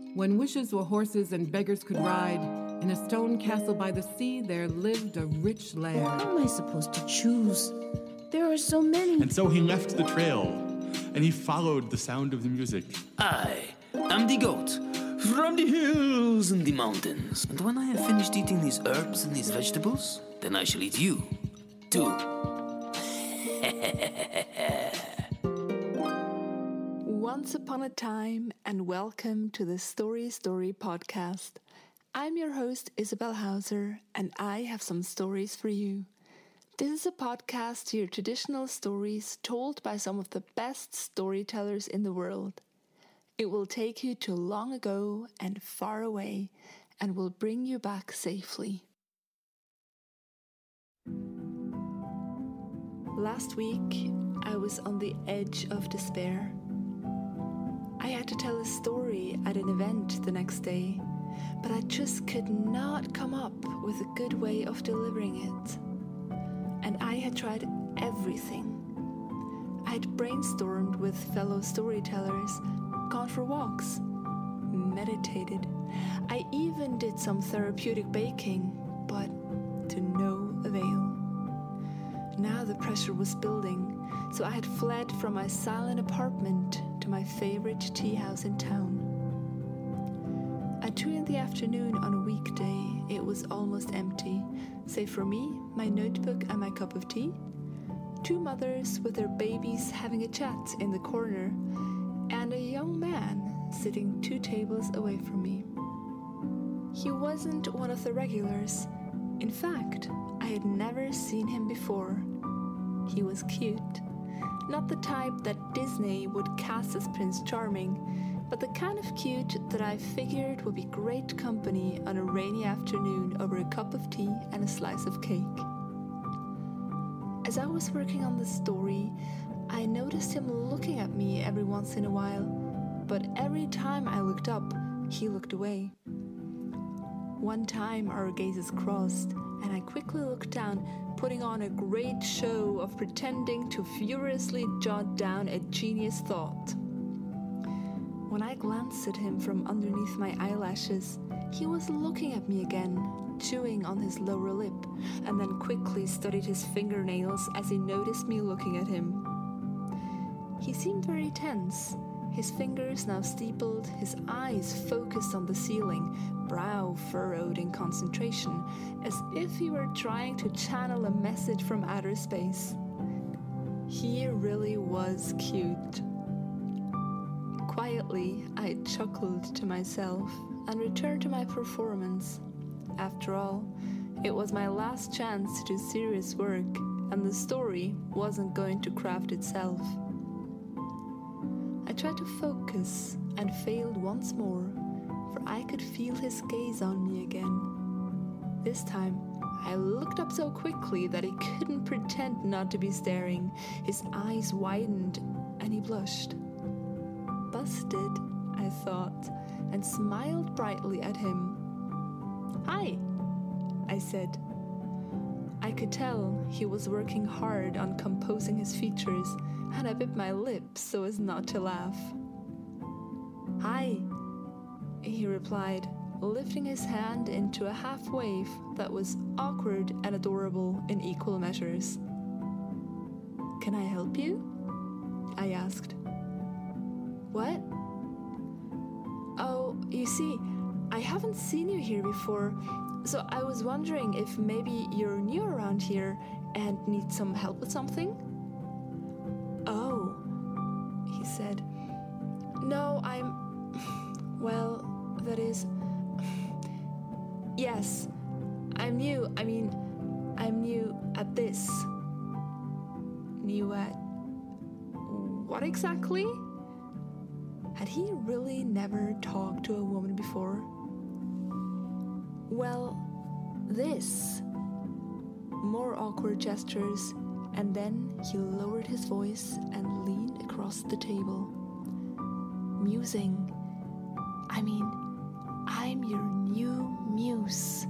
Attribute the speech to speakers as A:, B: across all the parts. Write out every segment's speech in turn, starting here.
A: When wishes were horses and beggars could ride, in a stone castle by the sea there lived a rich laird.
B: How am I supposed to choose? There are so many.
C: And so he left the trail, and he followed the sound of the music.
D: I am the goat from the hills and the mountains. And when I have finished eating these herbs and these vegetables, then I shall eat you, too.
E: Once upon a time, and welcome to the Story podcast. I'm your host, Isabel Hauser, and I have some stories for you. This is a podcast to hear traditional stories told by some of the best storytellers in the world. It will take you to long ago and far away, and will bring you back safely. Last week, I was on the edge of despair. I had to tell a story at an event the next day, but I just could not come up with a good way of delivering it. And I had tried everything. I had brainstormed with fellow storytellers, gone for walks, meditated. I even did some therapeutic baking, but to no avail. Now the pressure was building, so I had fled from my silent apartment to my favorite tea house in town. At 2 p.m. on a weekday, it was almost empty, save for me, my notebook and my cup of tea, 2 mothers with their babies having a chat in the corner, and a young man sitting 2 tables away from me. He wasn't one of the regulars. In fact, I had never seen him before. He was cute. Not the type that Disney would cast as Prince Charming, but the kind of cute that I figured would be great company on a rainy afternoon over a cup of tea and a slice of cake. As I was working on the story, I noticed him looking at me every once in a while, but every time I looked up, he looked away. One time our gazes crossed, and I quickly looked down, putting on a great show of pretending to furiously jot down a genius thought. When I glanced at him from underneath my eyelashes, he was looking at me again, chewing on his lower lip, and then quickly studied his fingernails as he noticed me looking at him. He seemed very tense, his fingers now steepled, his eyes focused on the ceiling, brow furrowed in concentration, as if he were trying to channel a message from outer space. He really was cute. Quietly, I chuckled to myself and returned to my performance. After all, it was my last chance to do serious work, and the story wasn't going to craft itself. I tried to focus and failed once more, for I could feel his gaze on me again. This time, I looked up so quickly that he couldn't pretend not to be staring. His eyes widened and he blushed. Busted, I thought, and smiled brightly at him. "Hi," I said. I could tell he was working hard on composing his features, and I bit my lips so as not to laugh. "Hi," he replied, lifting his hand into a half wave that was awkward and adorable in equal measures. "Can I help you?" I asked. "What?" "Oh, you see, I haven't seen you here before, so I was wondering if maybe you're new around here and need some help with something?" "Oh," he said. "No, well, that is... Yes, I'm new at this." New at... what exactly? Had he really never talked to a woman before? "Well, this." More awkward gestures, and then he lowered his voice and leaned across the table. "Musing. I'm your new muse."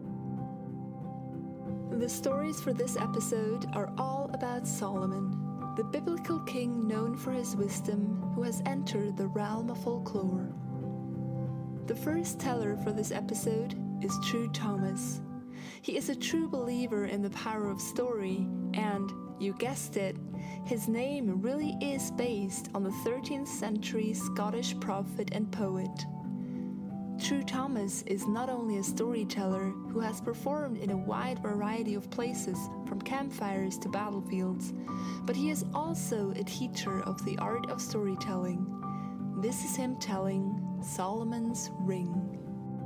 E: The stories for this episode are all about Solomon, the biblical king known for his wisdom who has entered the realm of folklore. The first teller for this episode is True Thomas. He is a true believer in the power of story, and, you guessed it, his name really is based on the 13th century Scottish prophet and poet. True Thomas is not only a storyteller who has performed in a wide variety of places, from campfires to battlefields, but he is also a teacher of the art of storytelling. This is him telling Solomon's Ring.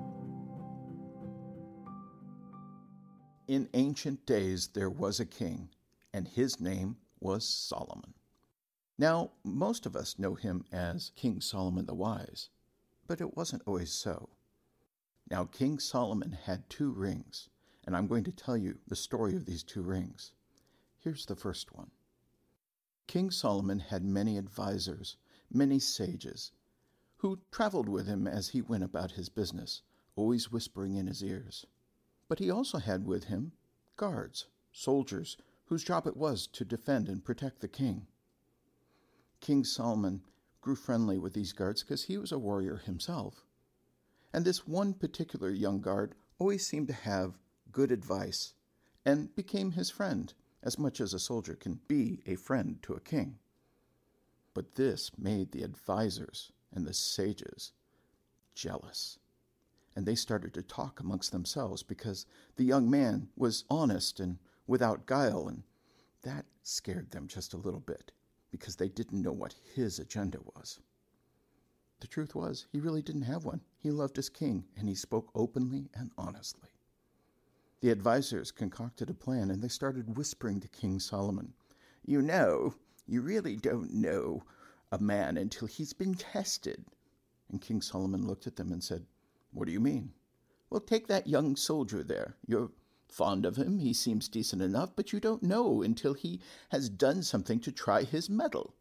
F: In ancient days there was a king, and his name was Solomon. Now, most of us know him as King Solomon the Wise, but it wasn't always so. Now, King Solomon had 2 rings, and I'm going to tell you the story of these 2 rings. Here's the first one. King Solomon had many advisors, many sages, who traveled with him as he went about his business, always whispering in his ears. But he also had with him guards, soldiers, whose job it was to defend and protect the king. King Solomon grew friendly with these guards because he was a warrior himself. And this one particular young guard always seemed to have good advice and became his friend, as much as a soldier can be a friend to a king. But this made the advisors and the sages jealous. And they started to talk amongst themselves because the young man was honest and without guile, and that scared them just a little bit because they didn't know what his agenda was. The truth was, he really didn't have one. He loved his king, and he spoke openly and honestly. The advisors concocted a plan, and they started whispering to King Solomon, "You know, you really don't know a man until he's been tested." And King Solomon looked at them and said, "What do you mean?" "Well, take that young soldier there. You're fond of him, he seems decent enough, but you don't know until he has done something to try his mettle."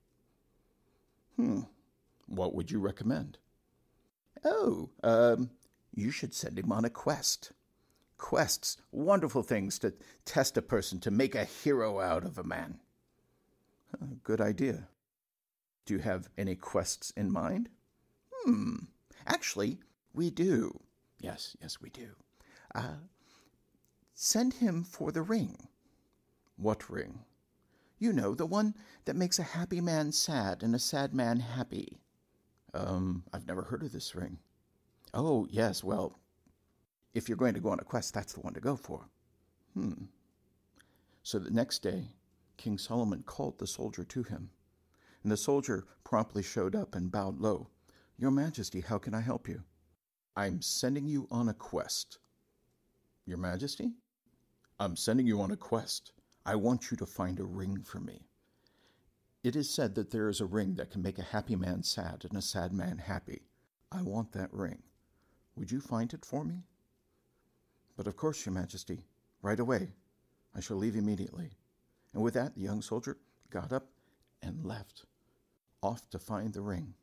F: What would you recommend?" "Oh, you should send him on a quest. Quests, wonderful things to test a person, to make a hero out of a man." Good idea. Do you have any quests in mind? Actually, we do. Yes, we do. Send him for the ring." "What ring?" "You know, the one that makes a happy man sad and a sad man happy." I've never heard of this ring." "Oh, yes, well, if you're going to go on a quest, that's the one to go for." So the next day, King Solomon called the soldier to him, and the soldier promptly showed up and bowed low. "Your Majesty, how can I help you?" "I'm sending you on a quest." "Your Majesty?" "I'm sending you on a quest. I want you to find a ring for me. It is said that there is a ring that can make a happy man sad and a sad man happy. I want that ring. Would you find it for me?" "But of course, Your Majesty. Right away. I shall leave immediately." And with that, the young soldier got up and left, off to find the ring.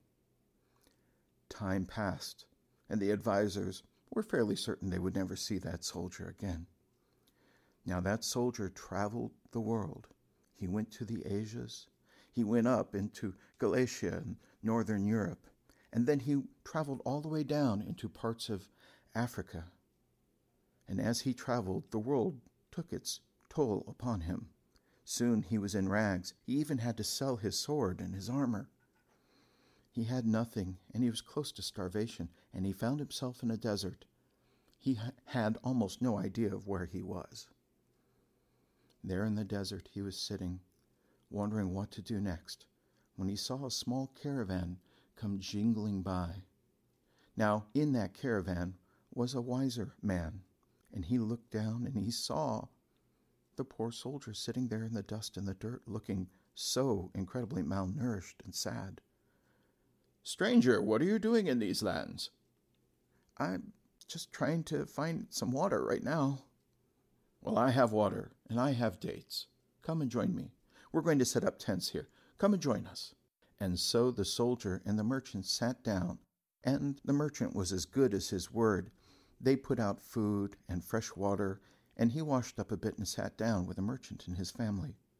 F: Time passed, and the advisors were fairly certain they would never see that soldier again. Now that soldier traveled the world. He went to the Asias. He went up into Galatia and northern Europe, and then he traveled all the way down into parts of Africa. And as he traveled, the world took its toll upon him. Soon he was in rags. He even had to sell his sword and his armor. He had nothing, and he was close to starvation, and he found himself in a desert. He had almost no idea of where he was. There in the desert he was sitting, wondering what to do next, when he saw a small caravan come jingling by. Now, in that caravan was a wiser man, and he looked down and he saw the poor soldier sitting there in the dust and the dirt, looking so incredibly malnourished and sad. "Stranger, what are you doing in these lands?" "I'm just trying to find some water right now." "Well, I have water, and I have dates. Come and join me. We're going to set up tents here. Come and join us." And so the soldier and the merchant sat down, and the merchant was as good as his word. They put out food and fresh water, and he washed up a bit and sat down with the merchant and his family.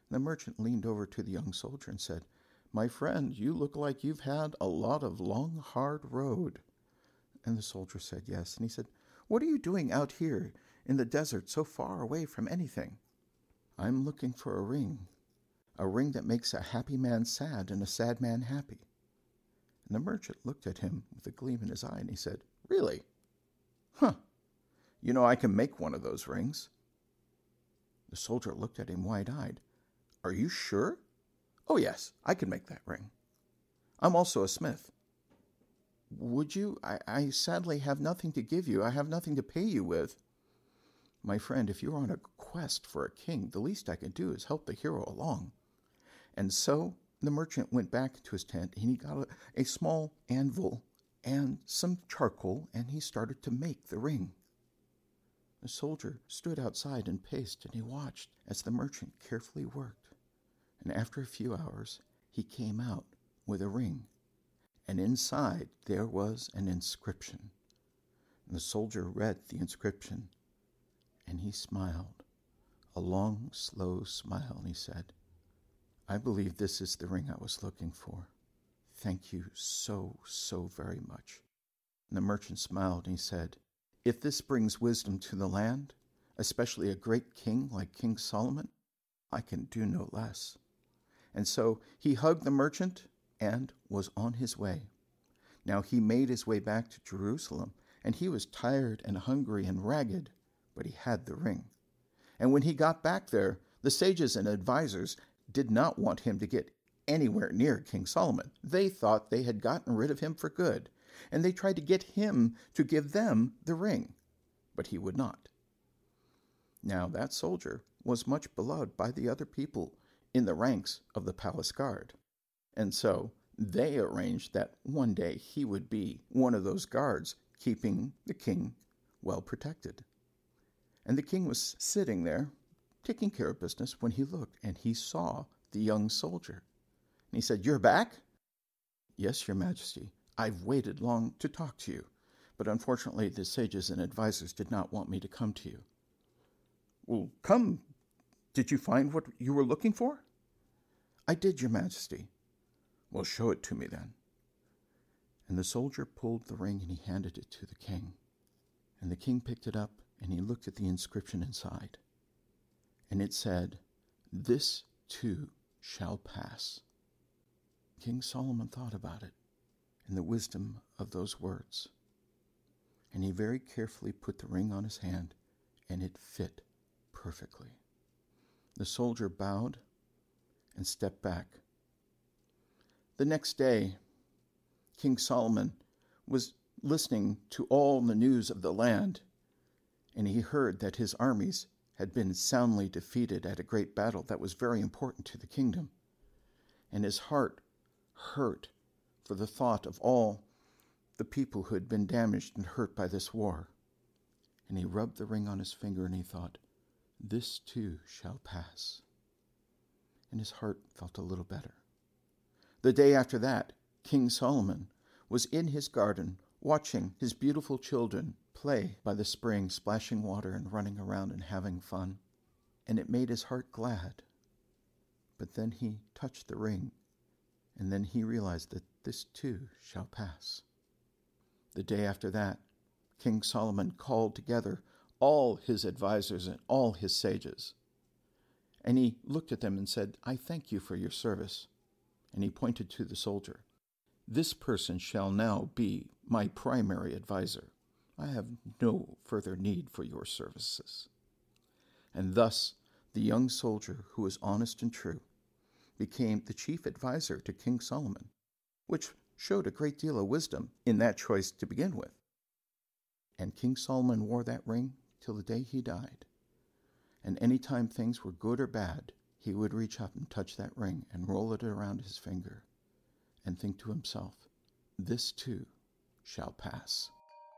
F: The merchant leaned over to the young soldier and said, "My friend, you look like you've had a lot of long, hard road." And the soldier said yes. And he said, "What are you doing out here in the desert so far away from anything?" "I'm looking for a ring that makes a happy man sad and a sad man happy." And the merchant looked at him with a gleam in his eye and he said, "Really? Huh. You know, I can make one of those rings." The soldier looked at him wide-eyed. "Are you sure?" "Oh, yes, I can make that ring. I'm also a smith." "Would you? I sadly have nothing to give you. I have nothing to pay you with." "My friend, if you're on a quest for a king, the least I can do is help the hero along." And so the merchant went back to his tent, and he got a small anvil and some charcoal, and he started to make the ring. The soldier stood outside and paced, and he watched as the merchant carefully worked. And after a few hours, he came out with a ring, and inside there was an inscription. And the soldier read the inscription, and he smiled, a long, slow smile, and he said, "I believe this is the ring I was looking for. Thank you so, so very much." And the merchant smiled, and he said, "If this brings wisdom to the land, especially a great king like King Solomon, I can do no less." And so he hugged the merchant and was on his way. Now he made his way back to Jerusalem, and he was tired and hungry and ragged, but he had the ring. And when he got back there, the sages and advisors did not want him to get anywhere near King Solomon. They thought they had gotten rid of him for good, and they tried to get him to give them the ring, but he would not. Now that soldier was much beloved by the other people in the ranks of the palace guard, and so they arranged that one day he would be one of those guards keeping the king well protected. And the king was sitting there taking care of business when he looked, and he saw the young soldier. And he said, "You're back?" "Yes, Your Majesty. I've waited long to talk to you, but unfortunately the sages and advisors did not want me to come to you." "Well, come. Did you find what you were looking for?" "I did, Your Majesty." "Well, show it to me then." And the soldier pulled the ring and he handed it to the king. And the king picked it up and he looked at the inscription inside. And it said, "This too shall pass." King Solomon thought about it and the wisdom of those words. And he very carefully put the ring on his hand, and it fit perfectly. The soldier bowed and stepped back. The next day, King Solomon was listening to all the news of the land, and he heard that his armies had been soundly defeated at a great battle that was very important to the kingdom. And his heart hurt for the thought of all the people who had been damaged and hurt by this war. And he rubbed the ring on his finger and he thought, "This too shall pass." And his heart felt a little better. The day after that, King Solomon was in his garden watching his beautiful children play by the spring, splashing water and running around and having fun. And it made his heart glad. But then he touched the ring, and then he realized that this too shall pass. The day after that, King Solomon called together all his advisors and all his sages. And he looked at them and said, "I thank you for your service." And he pointed to the soldier. "This person shall now be my primary advisor. I have no further need for your services." And thus the young soldier, who was honest and true, became the chief advisor to King Solomon, which showed a great deal of wisdom in that choice to begin with. And King Solomon wore that ring till the day he died. And any time things were good or bad, he would reach up and touch that ring and roll it around his finger and think to himself, "This too shall pass."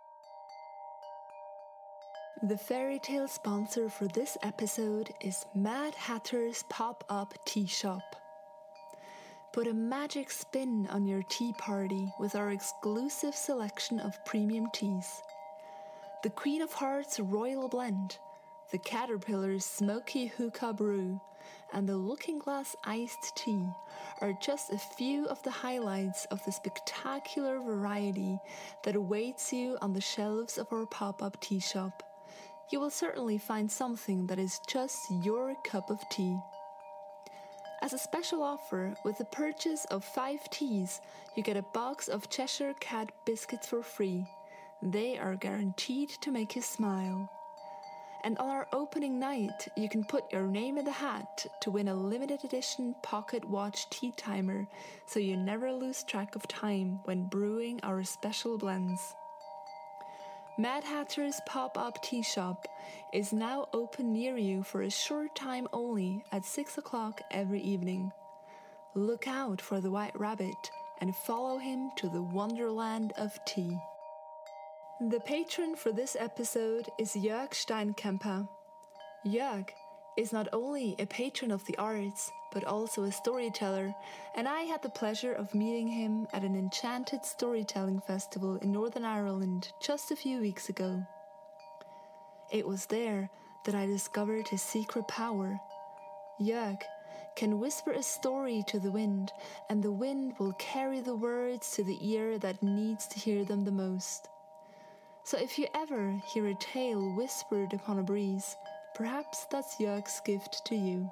E: The fairy tale sponsor for this episode is Mad Hatter's Pop-Up Tea Shop. Put a magic spin on your tea party with our exclusive selection of premium teas. The Queen of Hearts Royal Blend, the Caterpillar's Smoky Hookah Brew, and the Looking Glass Iced Tea are just a few of the highlights of the spectacular variety that awaits you on the shelves of our pop-up tea shop. You will certainly find something that is just your cup of tea. As a special offer, with the purchase of 5 teas, you get a box of Cheshire Cat biscuits for free. They are guaranteed to make you smile. And on our opening night, you can put your name in the hat to win a limited edition pocket watch tea timer, so you never lose track of time when brewing our special blends. Mad Hatter's Pop-Up Tea Shop is now open near you for a short time only at 6 o'clock every evening. Look out for the White Rabbit and follow him to the wonderland of tea. The patron for this episode is Jörg Steinkemper. Jörg is not only a patron of the arts, but also a storyteller, and I had the pleasure of meeting him at an Enchanted Storytelling Festival in Northern Ireland just a few weeks ago. It was there that I discovered his secret power. Jörg can whisper a story to the wind, and the wind will carry the words to the ear that needs to hear them the most. So if you ever hear a tale whispered upon a breeze, perhaps that's Jörg's gift to you.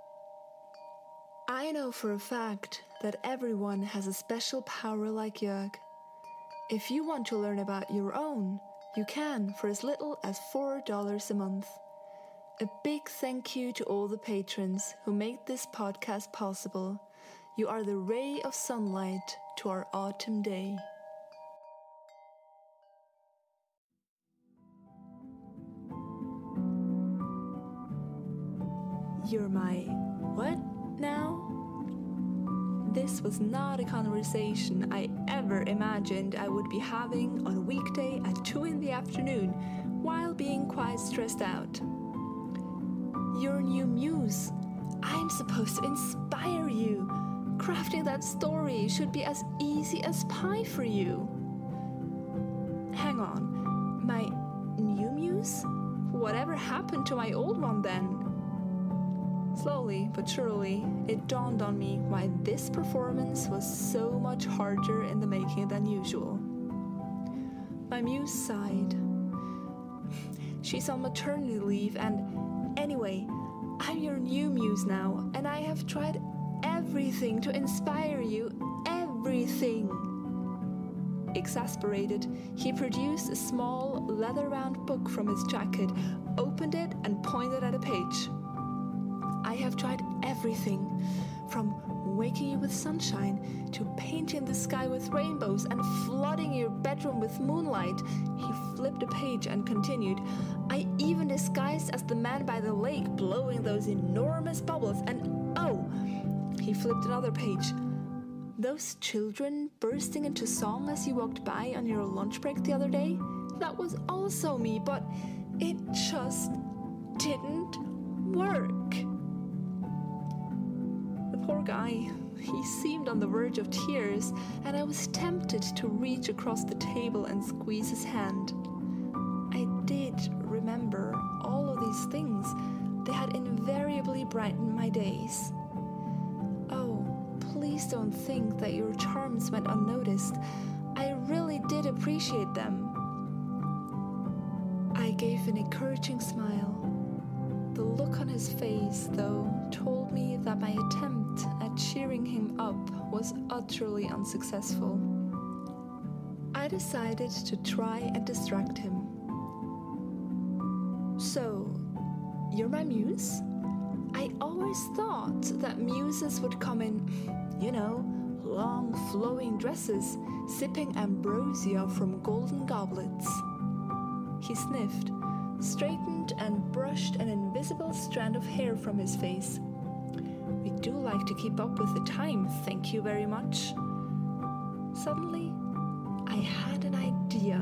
E: I know for a fact that everyone has a special power like Jörg. If you want to learn about your own, you can for as little as $4 a month. A big thank you to all the patrons who make this podcast possible. You are the ray of sunlight to our autumn day. You're my what now? This was not a conversation I ever imagined I would be having on a weekday at 2 p.m. while being quite stressed out. Your new muse. I'm supposed to inspire you. Crafting that story should be as easy as pie for you. Hang on, my new muse? Whatever happened to my old one then? Slowly but surely, it dawned on me why this performance was so much harder in the making than usual. My muse sighed. She's on maternity leave, and anyway, I'm your new muse now, and I have tried everything to inspire you, everything. Exasperated, he produced a small leather-bound book from his jacket, opened it, and pointed at a page. I have tried everything, from waking you with sunshine to painting the sky with rainbows and flooding your bedroom with moonlight. He flipped a page and continued. I even disguised as the man by the lake blowing those enormous bubbles, and oh, he flipped another page. Those children bursting into song as you walked by on your lunch break the other day, that was also me, but it just didn't work. Poor guy, he seemed on the verge of tears, and I was tempted to reach across the table and squeeze his hand. I did remember all of these things. They had invariably brightened my days. Oh, please don't think that your charms went unnoticed. I really did appreciate them. I gave an encouraging smile. The look on his face, though, told me that my attempt at cheering him up was utterly unsuccessful. I decided to try and distract him. So, you're my muse? I always thought that muses would come in, long flowing dresses, sipping ambrosia from golden goblets. He sniffed, straightened and brushed an invisible strand of hair from his face. We do like to keep up with the time, thank you very much. Suddenly, I had an idea.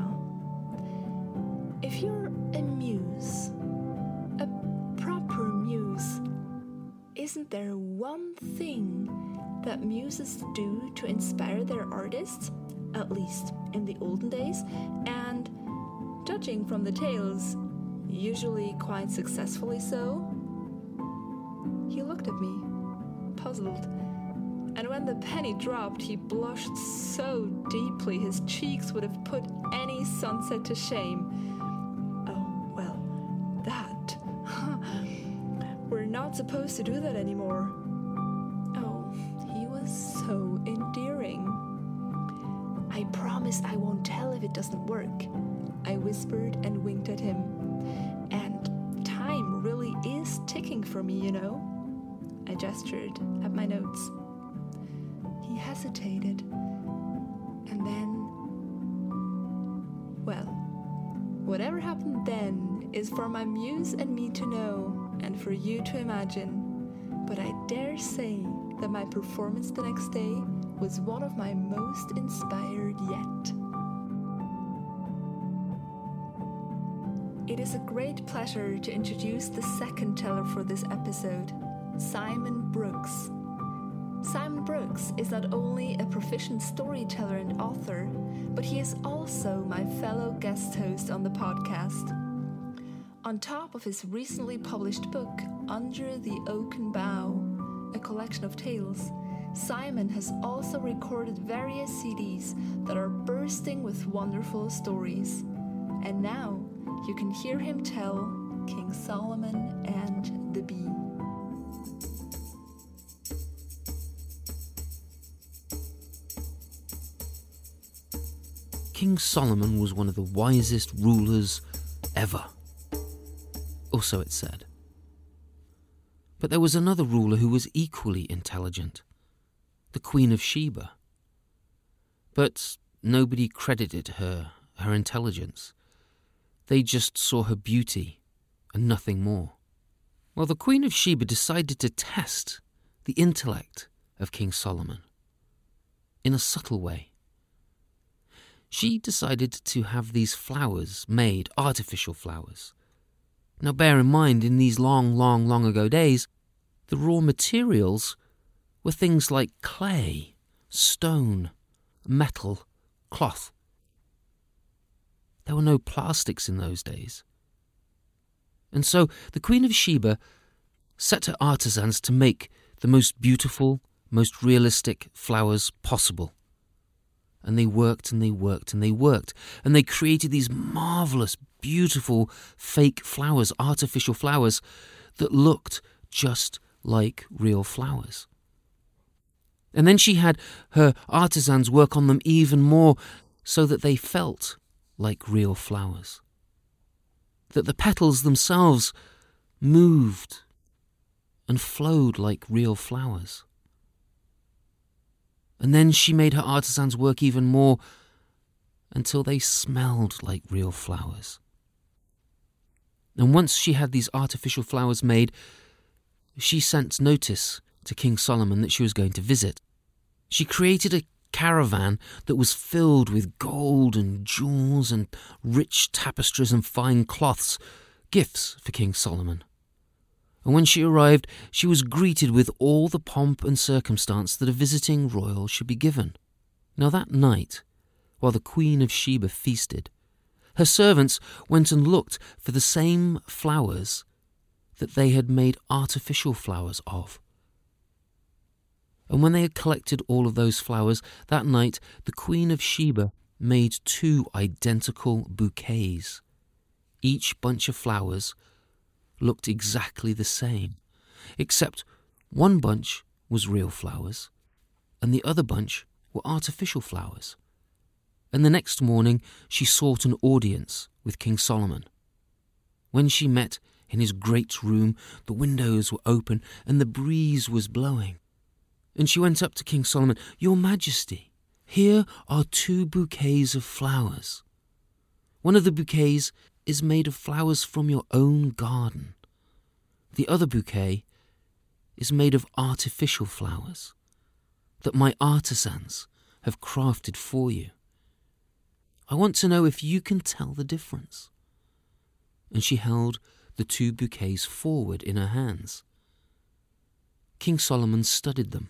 E: If you're a muse, a proper muse, isn't there one thing that muses do to inspire their artists, at least in the olden days? And judging from the tales, usually quite successfully so. He looked at me, puzzled, and when the penny dropped, he blushed so deeply his cheeks would have put any sunset to shame. Oh, well, that. We're not supposed to do that anymore. Oh, he was so endearing. I promise I won't tell if it doesn't work, I whispered and winked at him. And time really is ticking for me, you know. I gestured at my notes. He hesitated, and then, well, whatever happened then is for my muse and me to know, and for you to imagine. But I dare say that my performance the next day was one of my most inspired yet. It is a great pleasure to introduce the second teller for this episode, Simon Brooks. Simon Brooks is not only a proficient storyteller and author, but he is also my fellow guest host on the podcast. On top of his recently published book, Under the Oaken Bough, a collection of tales, Simon has also recorded various CDs that are bursting with wonderful stories. And now you can hear him tell King Solomon and the Bee.
D: King Solomon was one of the wisest rulers ever. Or so it said. But there was another ruler who was equally intelligent, the Queen of Sheba. But nobody credited her intelligence. They just saw her beauty and nothing more. Well, the Queen of Sheba decided to test the intellect of King Solomon in a subtle way. She decided to have these flowers made, artificial flowers. Now bear in mind, in these long ago days, the raw materials were things like clay, stone, metal, cloth. There were no plastics in those days. And so the Queen of Sheba set her artisans to make the most beautiful, most realistic flowers possible. And they worked and they worked and they worked. And they created these marvellous, beautiful, fake flowers, artificial flowers that looked just like real flowers. And then she had her artisans work on them even more so that they felt like real flowers. That the petals themselves moved and flowed like real flowers. And then she made her artisans work even more until they smelled like real flowers. And once she had these artificial flowers made, she sent notice to King Solomon that she was going to visit. She created a caravan that was filled with gold and jewels and rich tapestries and fine cloths, gifts for King Solomon. And when she arrived, she was greeted with all the pomp and circumstance that a visiting royal should be given. Now that night, while the Queen of Sheba feasted, her servants went and looked for the same flowers that they had made artificial flowers of. And when they had collected all of those flowers, that night the Queen of Sheba made 2 identical bouquets. Each bunch of flowers looked exactly the same, except one bunch was real flowers and the other bunch were artificial flowers. And the next morning she sought an audience with King Solomon. When she met in his great room, the windows were open and the breeze was blowing. And she went up to King Solomon, "Your Majesty, here are 2 bouquets of flowers. One of the bouquets is made of flowers from your own garden. The other bouquet is made of artificial flowers that my artisans have crafted for you. I want to know if you can tell the difference." And she held the 2 bouquets forward in her hands. King Solomon studied them.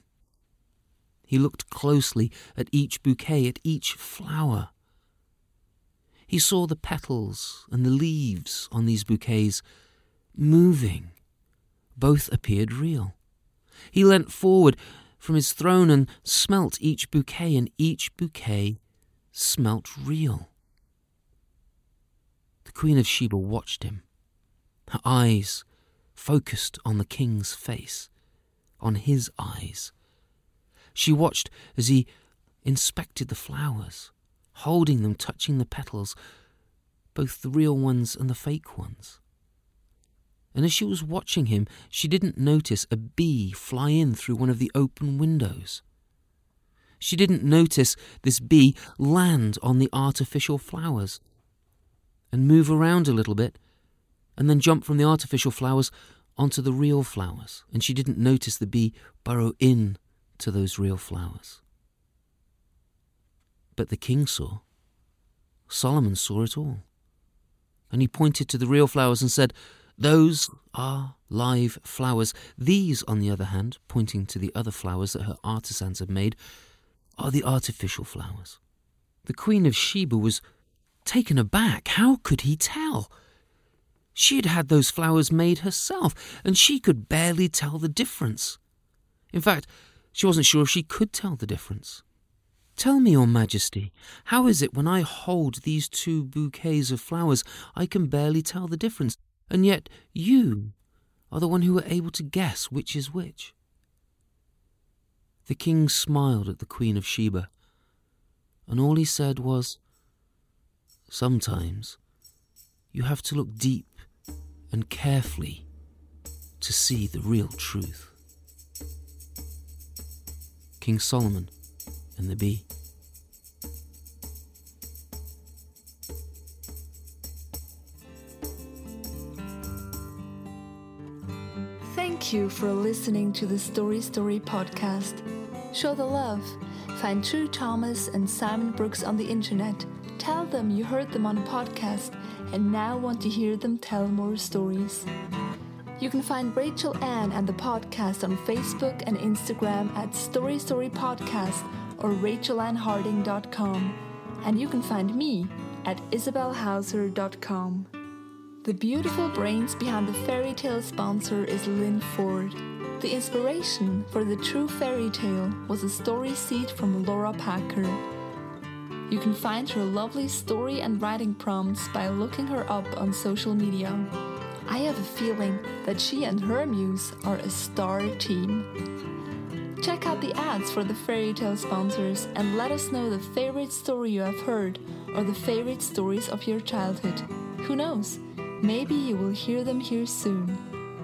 D: He looked closely at each bouquet, at each flower. He saw the petals and the leaves on these bouquets moving. Both appeared real. He leant forward from his throne and smelt each bouquet, and each bouquet smelt real. The Queen of Sheba watched him, her eyes focused on the king's face, on his eyes. She watched as he inspected the flowers, holding them, touching the petals, both the real ones and the fake ones. And as she was watching him, she didn't notice a bee fly in through one of the open windows. She didn't notice this bee land on the artificial flowers and move around a little bit and then jump from the artificial flowers onto the real flowers. And she didn't notice the bee burrow in to those real flowers. But the king saw. Solomon saw it all. And he pointed to the real flowers and said, "Those are live flowers. These, on the other hand," pointing to the other flowers that her artisans had made, "are the artificial flowers." The Queen of Sheba was taken aback. How could he tell? She had had those flowers made herself, and she could barely tell the difference. In fact, she wasn't sure if she could tell the difference. "Tell me, Your Majesty, how is it when I hold these two bouquets of flowers, I can barely tell the difference, and yet you are the one who were able to guess which is which?" The king smiled at the Queen of Sheba, and all he said was, "Sometimes you have to look deep and carefully to see the real truth." King Solomon and the Bee.
E: Thank you for listening to the Story Story podcast. Show the love. Find True Thomas and Simon Brooks on the internet. Tell them you heard them on a podcast and now want to hear them tell more stories. You can find Rachel Ann and the podcast on Facebook and Instagram at Story Story Podcast or rachelannharding.com. And you can find me at isabelhauser.com. The beautiful brains behind the fairy tale sponsor is Lynn Ford. The inspiration for the true fairy tale was a story seed from Laura Packer. You can find her lovely story and writing prompts by looking her up on social media. I have a feeling that she and her muse are a star team. Check out the ads for the fairy tale sponsors and let us know the favorite story you have heard or the favorite stories of your childhood. Who knows? Maybe you will hear them here soon.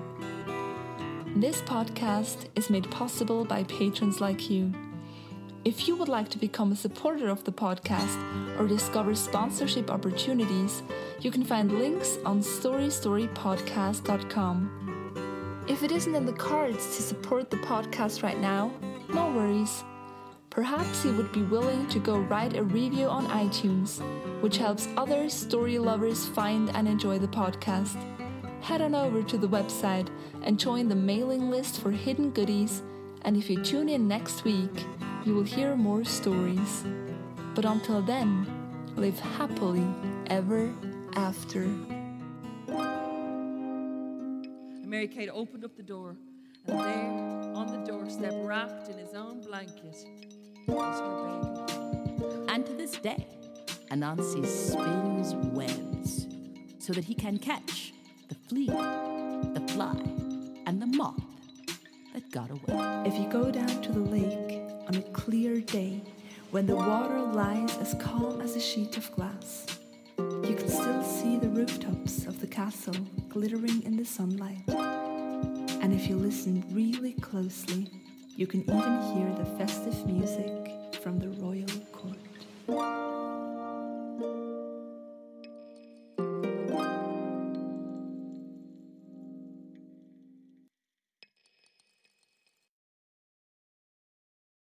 E: This podcast is made possible by patrons like you. If you would like to become a supporter of the podcast or discover sponsorship opportunities, you can find links on storystorypodcast.com. If it isn't in the cards to support the podcast right now, no worries. Perhaps you would be willing to go write a review on iTunes, which helps other story lovers find and enjoy the podcast. Head on over to the website and join the mailing list for hidden goodies, and if you tune in next week, you will hear more stories. But until then, live happily ever after.
G: And Mary Kate opened up the door, and there, on the doorstep, wrapped in his own blanket, was her baby.
B: And to this day, Anansi spins webs so that he can catch the flea, the fly, and the moth that got away.
E: If you go down to the lake on a clear day, when the water lies as calm as a sheet of glass, you can still see the rooftops of the castle glittering in the sunlight. And if you listen really closely, you can even hear the festive music